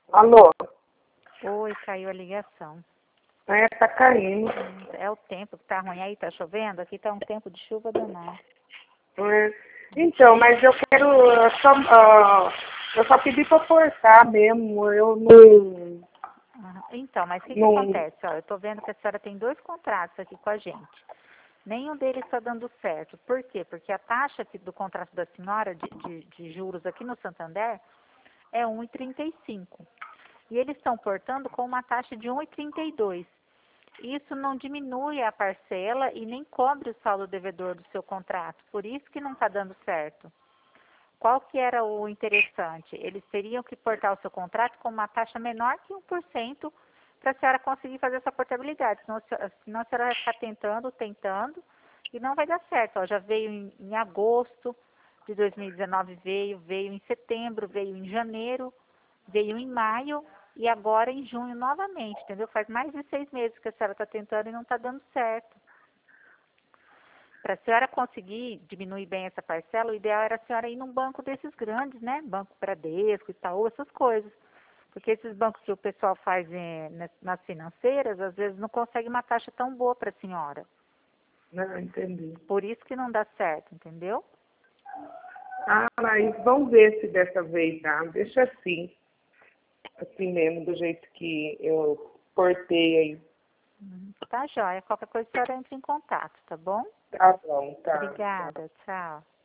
Alô? Oi, caiu a ligação. É, tá caindo. É o tempo que tá ruim aí, tá chovendo? Aqui tá um tempo de chuva danado. É. Então, mas eu quero eu só pedi pra forçar mesmo. Eu não. Então, mas o que não acontece? Ó, eu tô vendo que a senhora tem 2 contratos aqui com a gente. Nenhum deles está dando certo. Por quê? Porque a taxa aqui do contrato da senhora de juros aqui no Santander é 1,35. E eles estão portando com uma taxa de 1,32. Isso não diminui a parcela e nem cobre o saldo devedor do seu contrato. Por isso que não está dando certo. Qual que era o interessante? Eles teriam que portar o seu contrato com uma taxa menor que 1% para a senhora conseguir fazer essa portabilidade. Senão a senhora vai ficar tentando, e não vai dar certo. Ó, já veio em agosto de 2019, veio em setembro, veio em janeiro, veio em maio e agora em junho novamente, entendeu? Faz mais de 6 meses que a senhora está tentando e não está dando certo. Para a senhora conseguir diminuir bem essa parcela, o ideal era a senhora ir num banco desses grandes, né? Banco Bradesco, Itaú, essas coisas. Porque esses bancos que o pessoal faz nas financeiras, às vezes não consegue uma taxa tão boa para a senhora. Não, entendi. Por isso que não dá certo, entendeu? Ah, mas vamos ver se dessa vez dá. Deixa assim. Assim mesmo, do jeito que eu portei aí. Tá joia. Qualquer coisa a senhora entra em contato, tá bom? Tá bom, tá. Obrigada, tchau.